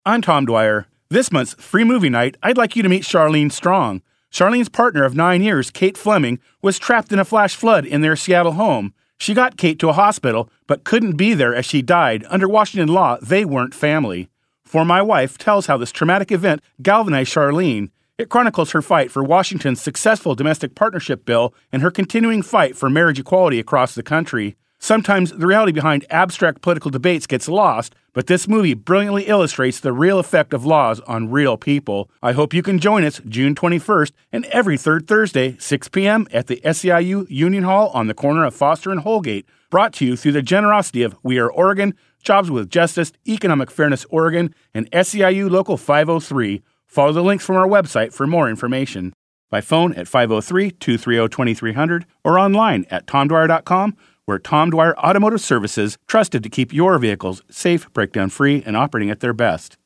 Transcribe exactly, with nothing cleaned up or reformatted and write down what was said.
I'm Tom Dwyer. This month's free movie night, I'd like you to meet Charlene Strong. Charlene's partner of nine years, Kate Fleming, was trapped in a flash flood in their Seattle home. She got Kate to a hospital, but couldn't be there as she died. Under Washington law, they weren't family. For My Wife tells how this traumatic event galvanized Charlene. It chronicles her fight for Washington's successful domestic partnership bill and her continuing fight for marriage equality across the country. Sometimes the reality behind abstract political debates gets lost, but this movie brilliantly illustrates the real effect of laws on real people. I hope you can join us June twenty-first and every third Thursday, six p.m. at the S E I U Union Hall on the corner of Foster and Holgate, brought to you through the generosity of We Are Oregon, Jobs with Justice, Economic Fairness Oregon, and S E I U Local five oh three. Follow the links from our website for more information. By phone at five oh three, two three oh, two three hundred or online at tom dwyer dot com. Where Tom Dwyer Automotive Services, trusted to keep your vehicles safe, breakdown-free, and operating at their best.